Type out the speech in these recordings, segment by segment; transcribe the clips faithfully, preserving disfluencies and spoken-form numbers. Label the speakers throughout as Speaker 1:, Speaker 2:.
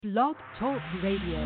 Speaker 1: Blog Talk Radio.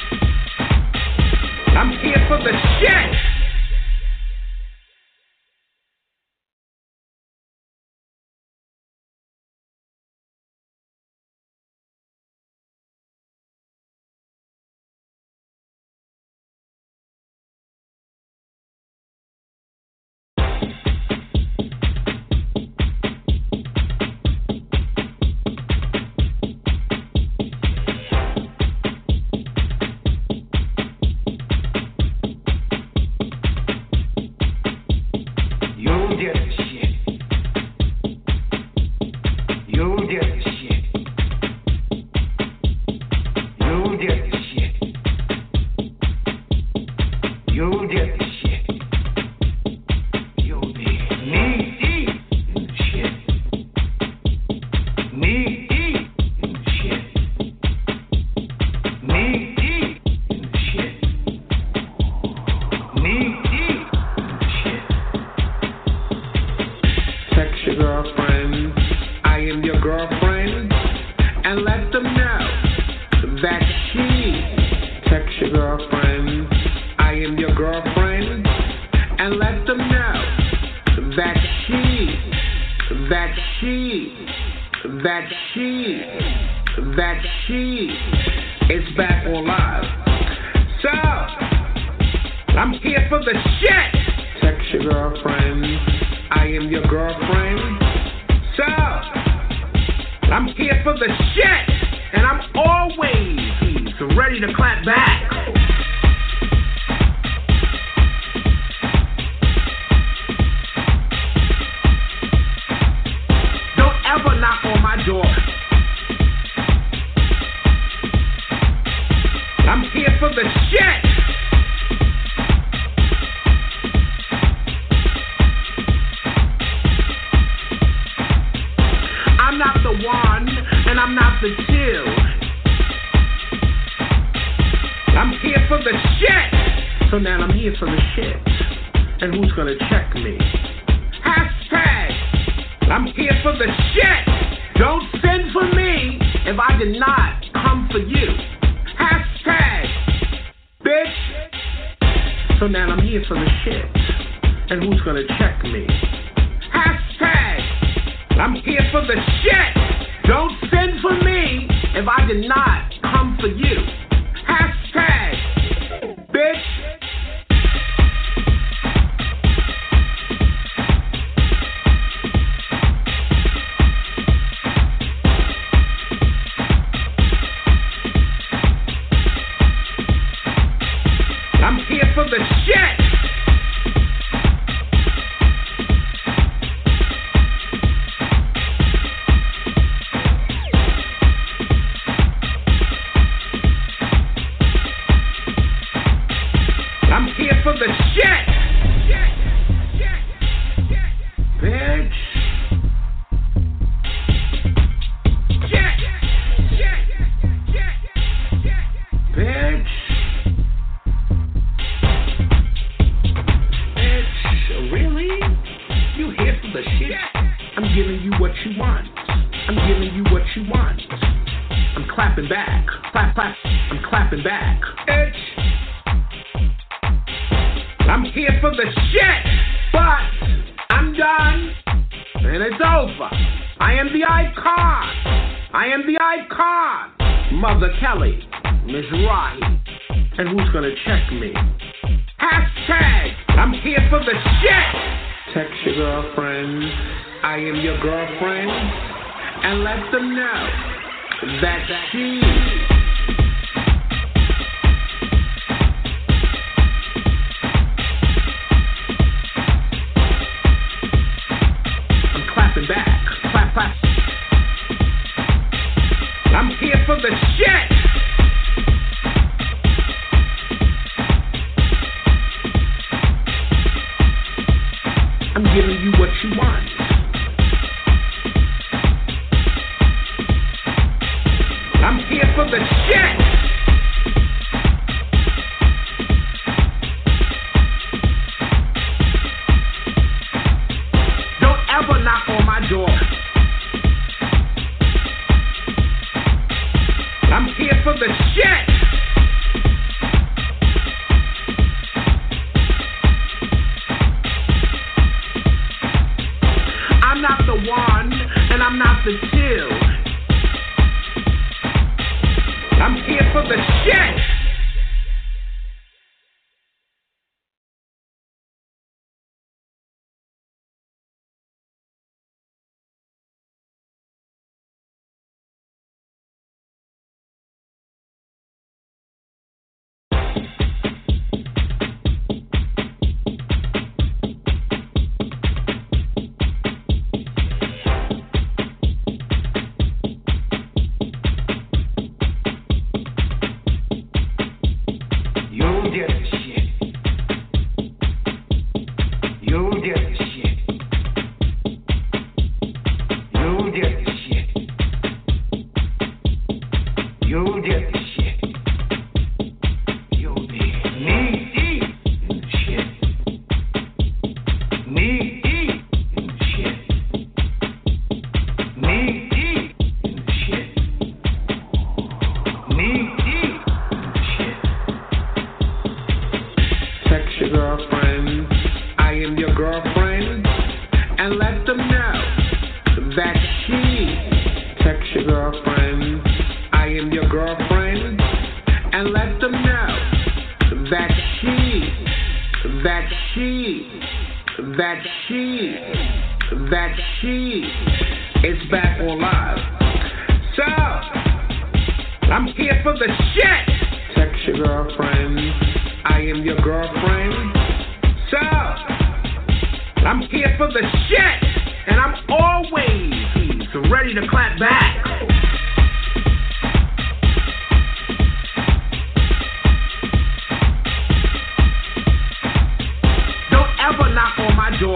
Speaker 2: I'm here for the shit. get the shit. You'll get the shit. You'll get the shit. You'll get the shit. You'll be knee deep in the shit. Knee deep in the shit. Knee deep in the shit. Knee deep in the shit. Text your girlfriend, I am your girlfriend, and let them know that she. Text your girlfriend, I am your girlfriend, and let them know that she, that she, that she, that she is back on live. So, I'm here for the shit. Text your girlfriend, I am your girlfriend. So, I'm here for the shit, and I'm always ready to clap back. Don't ever knock on my door. I'm here for the shit. I'm not the one, and I'm not the two. I'm here for the shit. So now I'm here for the shit. And who's gonna check me? Hashtag, I'm here for the shit. Don't send for me if I did not come for you. Hashtag, bitch. So now I'm here for the shit. And who's gonna check me? Hashtag, I'm here for the shit. Don't send for me if I did not come for you. Hashtag, bitch. I'm here for the shit. I'm here for the shit. Bitch. Bitch. Bitch. Really? You here for the shit? I'm giving you what you want. I'm giving you what you want. I'm clapping back. Clap, clap. I'm clapping back. Bitch. I'm here for the shit, but I'm done, and it's over. I am the icon. I am the icon. Mother Kelly, Miss Rahi, and who's gonna check me? Hashtag, I'm here for the shit. Text your girlfriend, I am your girlfriend, and let them know that she. Back, clap, clap. I'm here for the shit. I'm giving you what you want. I'm here for the shit. Knock on my door. I'm here for the shit. I'm not the one, and I'm not the two. I'm here for the shit. girlfriend and let them know that she, text your girlfriend, I am your girlfriend, and let them know that she, that she, that she, that she is back on live. So, I'm here for the shit. Text your girlfriend, I am your girlfriend. So, I'm here for the shit, and I'm always ready to clap back. Don't ever knock on my door.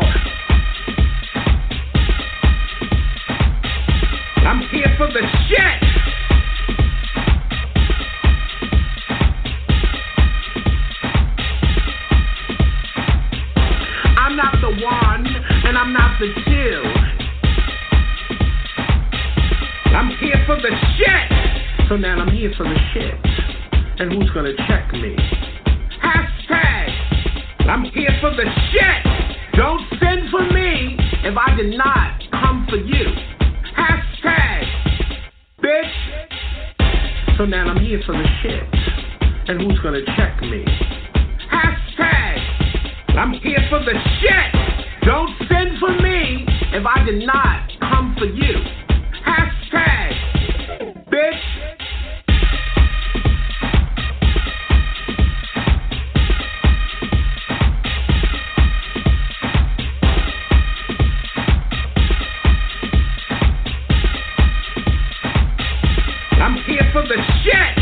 Speaker 2: I'm here for the shit. I'm not the one, and I'm not the two. I'm here for the shit. So now I'm here for the shit. And who's gonna check me? Hashtag, I'm here for the shit. Don't send for me if I did not come for you. Hashtag, bitch. So now I'm here for the shit. And who's gonna check me? Hashtag, I'm here for the shit. Don't send for me if I did not come for you. Hashtag, bitch. I'm here for the shit.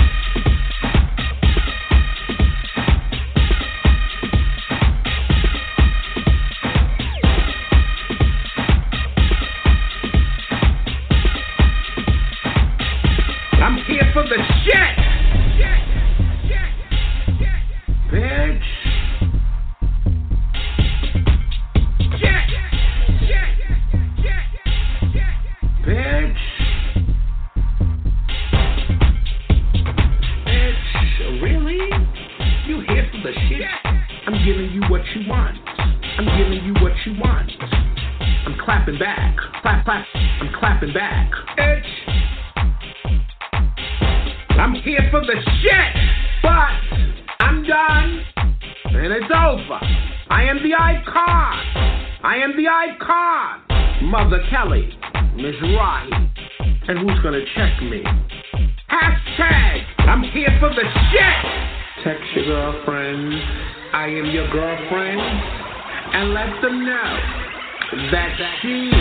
Speaker 2: I'm here for the shit. Bitch. Bitch. Bitch, really? You here for the shit? I'm giving you what you want. I'm giving you what you want. I'm clapping back. Clap, clap. I'm clapping back. Bitch. I'm here for the shit, but I'm done, and it's over. I am the icon. I am the icon. Mother Kelly, Miss Rahi, and who's gonna check me? Hashtag, I'm here for the shit. Text your girlfriend, I am your girlfriend, and let them know that she.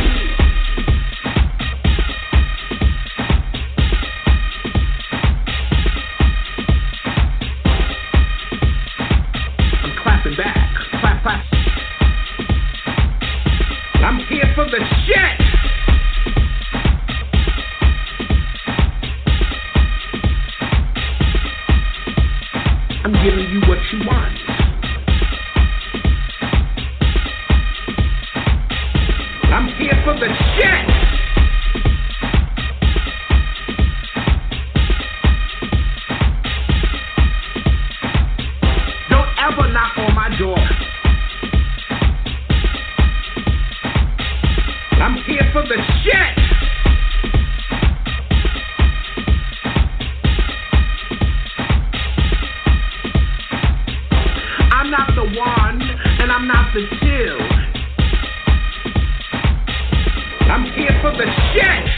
Speaker 2: Back, clap, clap. I'm here for the shit. I'm giving you what you want. I'm here for the shit. Knock on my door. I'm here for the shit. I'm not the one, and I'm not the two. I'm here for the shit.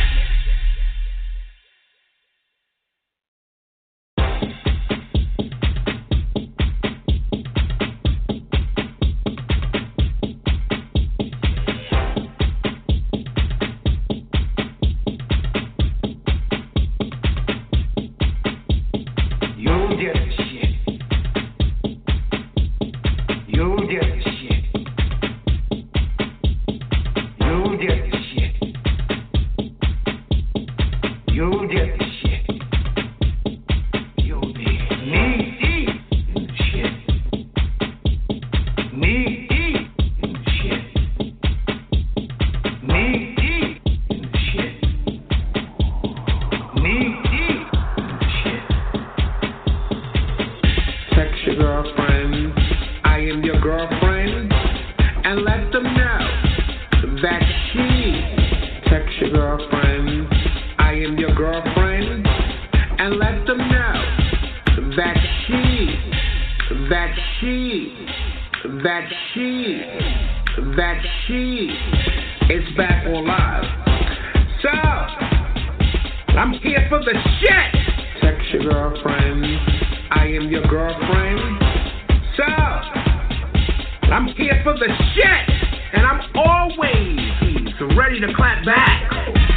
Speaker 2: let them know that she text your girlfriend, I am your girlfriend, and let them know that she, that she, that she, that she is back on live. So, I'm here for the shit. Text your girlfriend, I am your girlfriend. So, I'm here for the shit, and I'm always ready to clap back.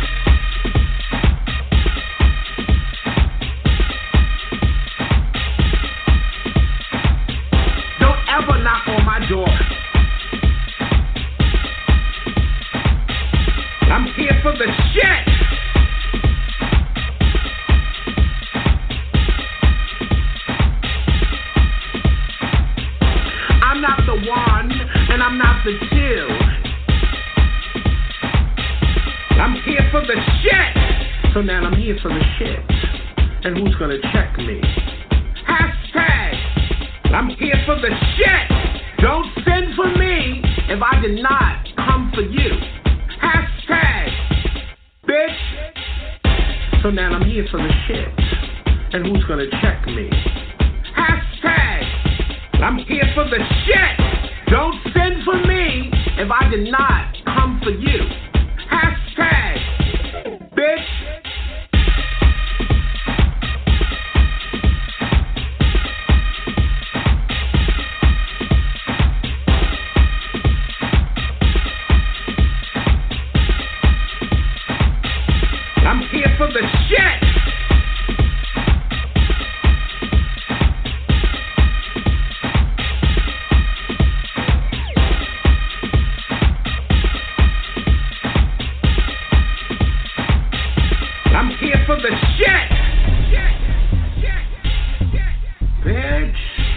Speaker 2: Don't ever knock on my door. I'm here for the shit. I'm not the one, and I'm not the two. I'm here for the shit. So now I'm here for the shit. And who's gonna check me? Hashtag, I'm here for the shit. Don't send for me if I did not come for you. Hashtag, bitch. So now I'm here for the shit. And who's gonna check me? Hashtag, I'm here for the shit. Don't send for me if I did not come for you. Hashtag, bitch. I'm here for the shit. I'm here for the shit. Bitch.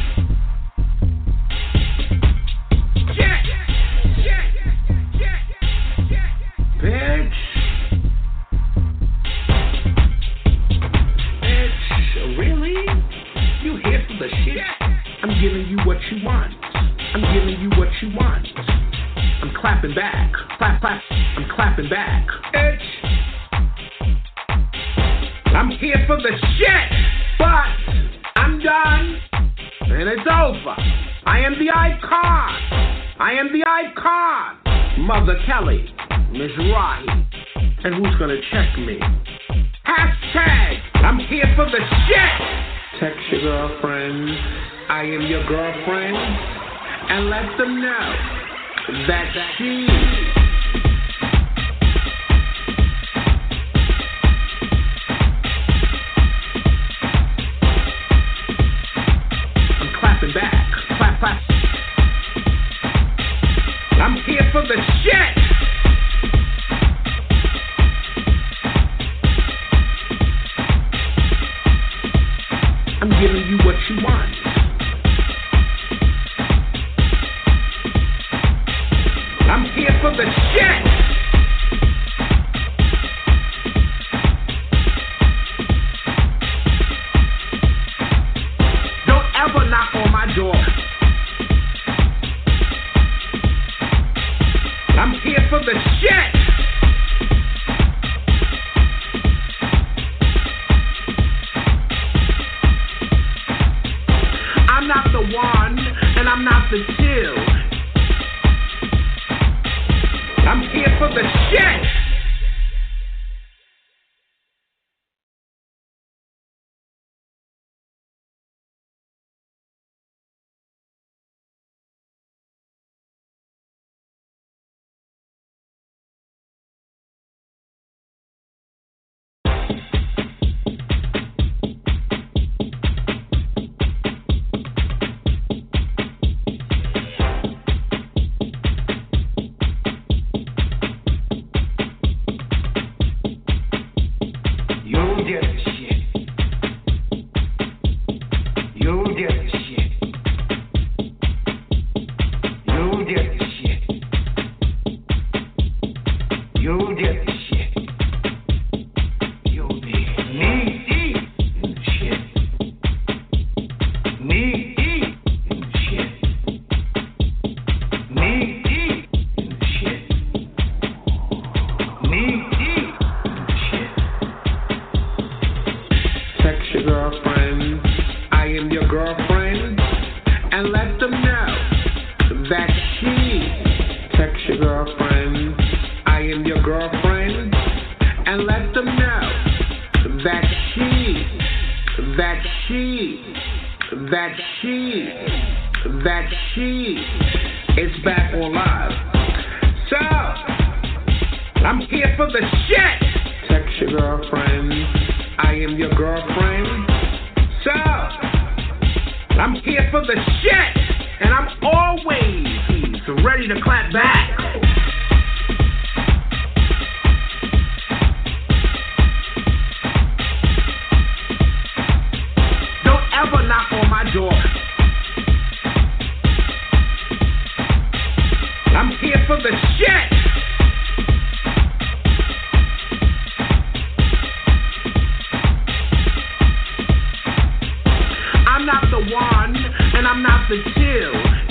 Speaker 2: Bitch. Bitch, really? You here for the shit? I'm giving you what you want. I'm giving you what you want. I'm clapping back. Clap, clap. I'm clapping back. Bitch. I'm here for the shit, but I'm done, and it's over. I am the icon. I am the icon. Mother Kelly, Miss Rahi, and who's gonna check me? Hashtag, I'm here for the shit. Text your girlfriend, I am your girlfriend, and let them know that she. Back, clap, clap. I'm here for the shit. I'm giving you what you want. I'm here for the shit. Knock on my door. I'm here for the shit. I'm not the one, and I'm not the two. I'm here for the shit. Knee deep in the shit. Knee deep your girlfriend, I am your girlfriend, and let them know that she, that she, that she, that she is back on live. So, I'm here for the shit. Text your girlfriend, I am your girlfriend. So, I'm here for the shit, and I'm always ready to clap back. Don't ever knock on my door. I'm here for the shit. I'm not the one, and I'm not the two.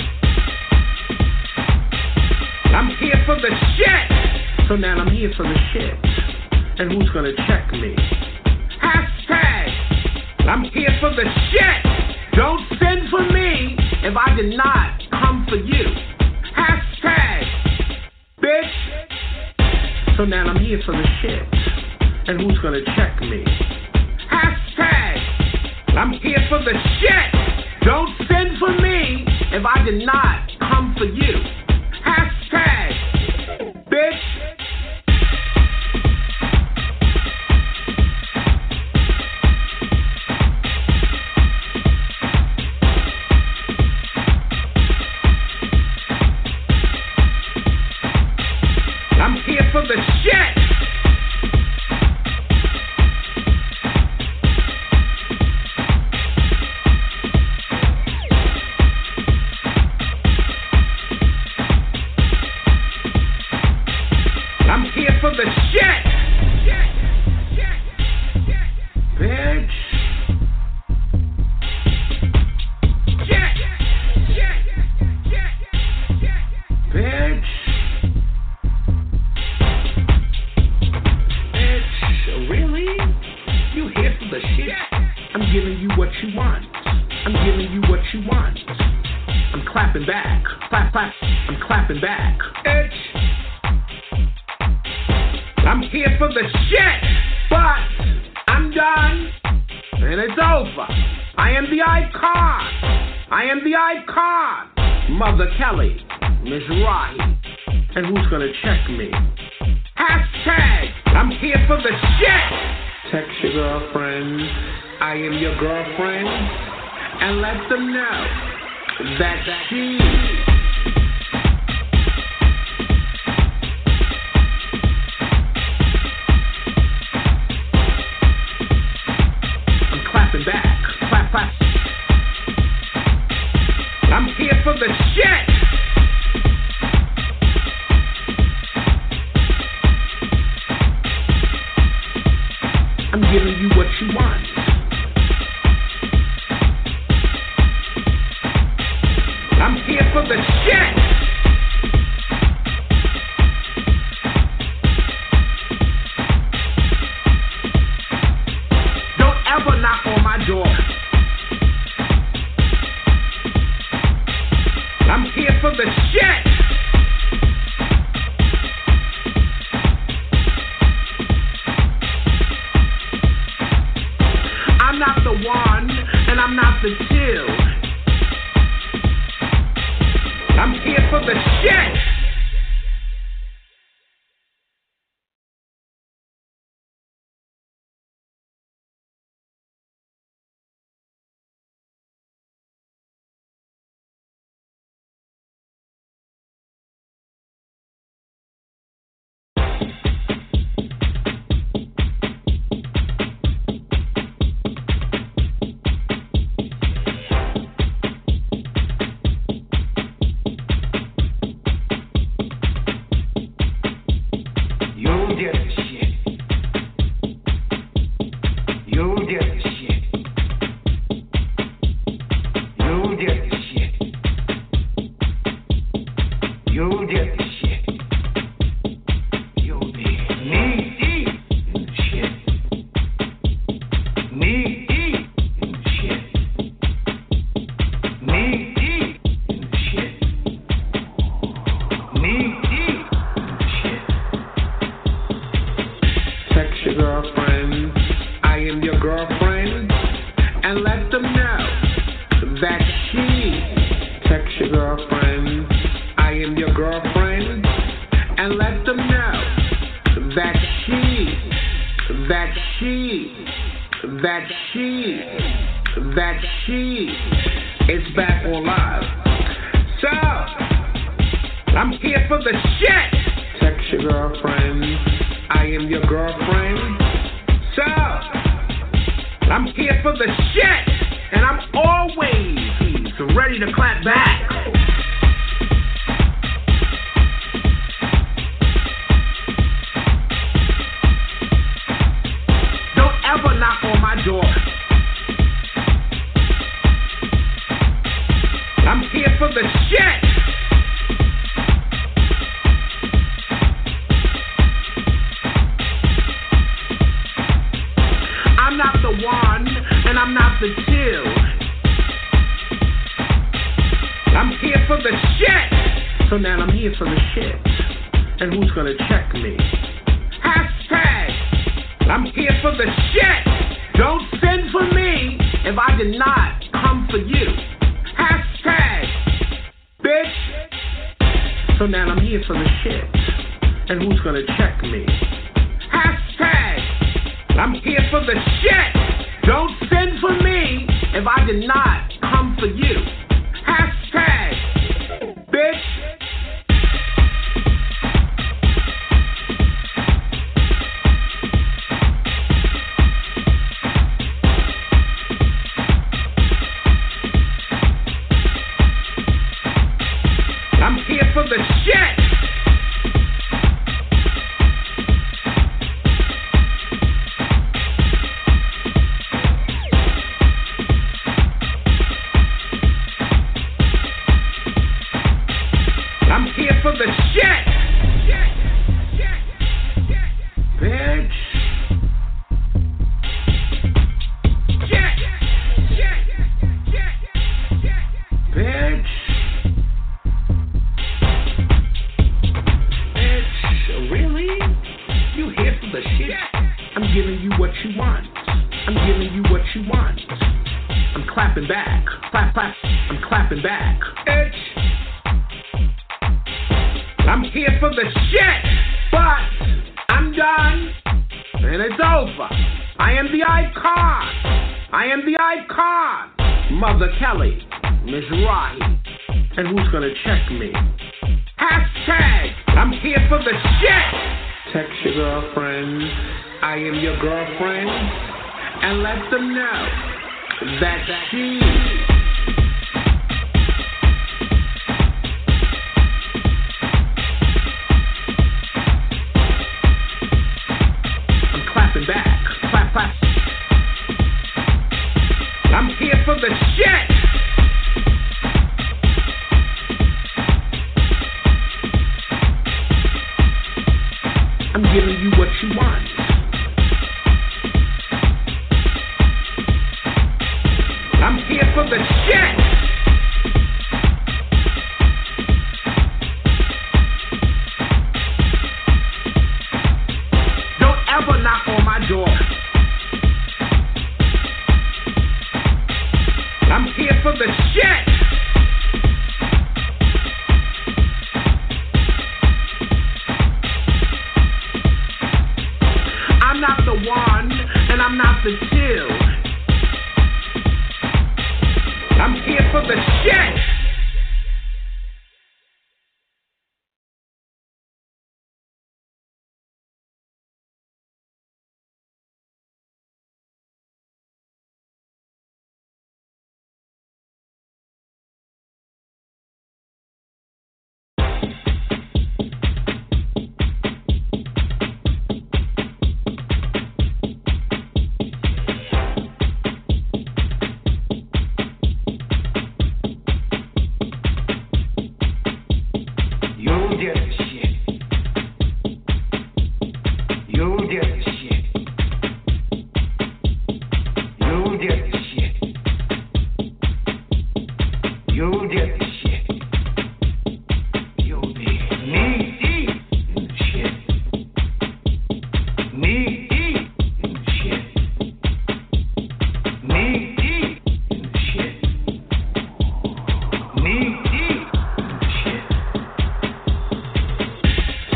Speaker 2: I'm here for the shit. So now I'm here for the shit. And who's gonna check me? Hashtag, I'm here for the shit. Don't send for me if I did not come for you. Hashtag, bitch. So now I'm here for the shit. And who's gonna check me? Hashtag, I'm here for the shit. Don't send for me if I did not come for you. Hashtag, bitch. I'm here for the shit. I'm here for the shit. Bitch. Bitch. Bitch. Really? You here for the shit? I'm giving you what you want. I'm giving you what you want. I'm clapping back. Clap, clap. I'm clapping back. Bitch. I'm here for the shit, but I'm done, and it's over. I am the icon. I am the icon. Mother Kelly, Miss Rahi, and who's gonna check me? Hashtag, I'm here for the shit. Text your girlfriend, I am your girlfriend, and let them know that she. Back, clap, clap. I'm here for the shit. I'm giving you what you want. I'm here for the shit. Knock on my door. I'm here for the shit. I'm not the one, and I'm not the two. I'm here for the shit. that she. Text your girlfriend, I am your girlfriend, and let them know that she, that she, that she, that she is back on live. So, I'm here for the shit. Text your girlfriend, I am your girlfriend. So, I'm here for the shit, and I'm always ready to clap back. Don't ever knock on my door. I'm here for the shit. I'm not the one, and I'm not the two. I'm here for the shit. So now I'm here for the shit. And who's gonna check me? Hashtag, I'm here for the shit. Don't send for me if I did not come for you. Hashtag, bitch. So now I'm here for the shit. And who's gonna check me? Hashtag, I'm here for the shit. Don't send for me if I did not come for you. Hashtag, bitch. I'm here for the shit. I'm here for the shit. Bitch. Bitch. Bitch. Really? You here for the shit? I'm giving you what you want. I'm giving you what you want. I'm clapping back. Clap, clap. I'm clapping back. Bitch. I'm here for the shit, but I'm done, and it's over. I am the icon. I am the icon. Mother Kelly, Miss Rahi, and who's gonna check me? Hashtag, I'm here for the shit. Text your girlfriend, I am your girlfriend, and let them know that she. Back, clap, clap. I'm here for the shit. I'm giving you what you want. I'm here for the shit. Knock on my door. I'm here for the shit. I'm not the one, and I'm not the two. I'm here for the shit.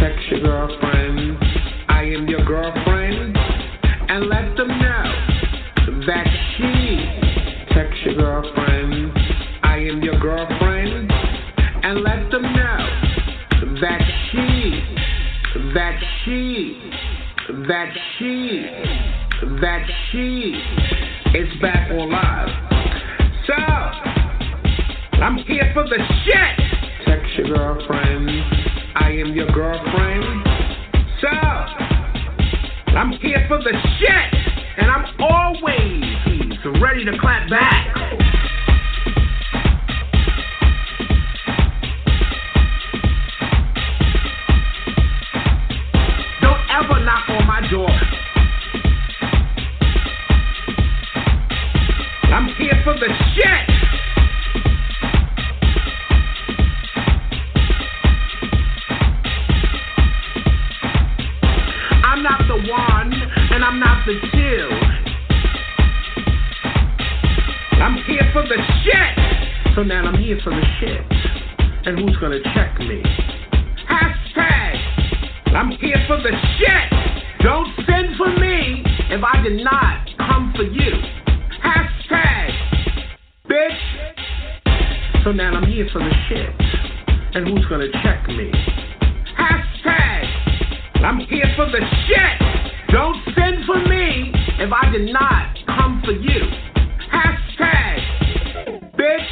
Speaker 2: Text your girlfriend, I am your girlfriend, and let them know that she. Text your girlfriend, I am your girlfriend, and let them know that she, that she, that she, that she is back on live. So, I'm here for the shit. Text your girlfriend, I am your girlfriend. So, I'm here for the shit, and I'm always ready to clap back. Don't ever knock on my door. I'm here for the shit. I'm not the one, and I'm not the two. I'm here for the shit. So now I'm here for the shit. And who's gonna check me? Hashtag, I'm here for the shit. Don't send for me if I did not come for you. Hashtag, bitch. So now I'm here for the shit. And who's gonna check me? Hashtag, I'm here for the shit. Don't send for me if I did not come for you. Hashtag, bitch.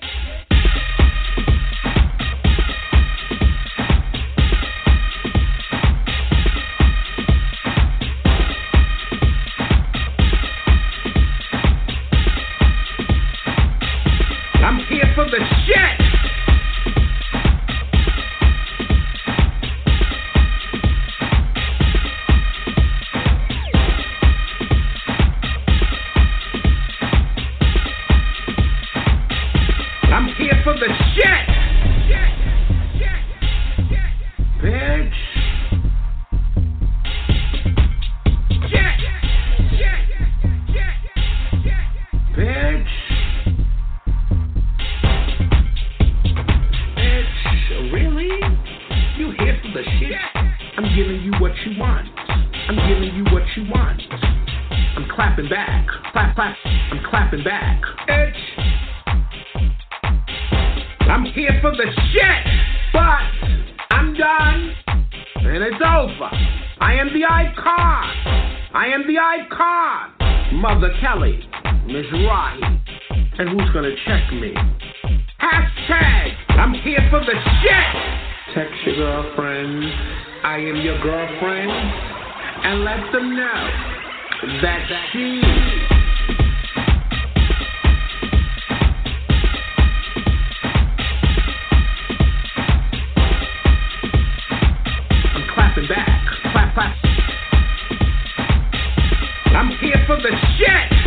Speaker 2: I'm here for the shit. I'm here for the shit. Bitch. Bitch. Bitch. Really? You here for the shit? I'm giving you what you want. I'm giving you what you want. I'm clapping back. Clap, clap. I'm clapping back. Bitch. I'm here for the shit, but I'm done, and it's over. I am the icon. I am the icon. Mother Kelly, Miss Rahi, and who's gonna check me? Hashtag, I'm here for the shit. Text your girlfriend, I am your girlfriend, and let them know that she. Back, clap, clap. I'm here for the shit.